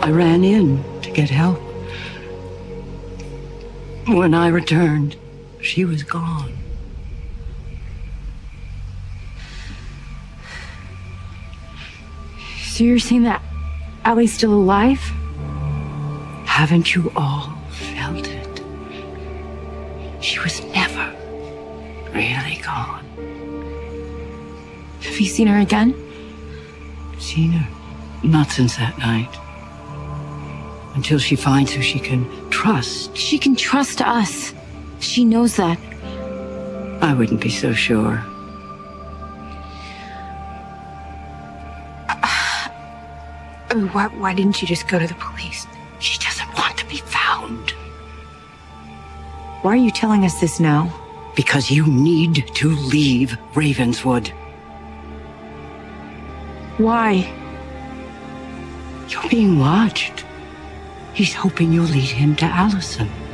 I ran in to get help. When I returned, she was gone. So you're saying that Allie's still alive? Haven't you all felt it? She was never really gone. Have you seen her again? Seen her? Not since that night. Until she finds who she can trust. She can trust us. She knows that. I wouldn't be so sure. I mean, why didn't you just go to the police? She doesn't want to be found. Why are you telling us this now? Because you need to leave Ravenswood. Why? You're being watched. He's hoping you'll lead him to Allison.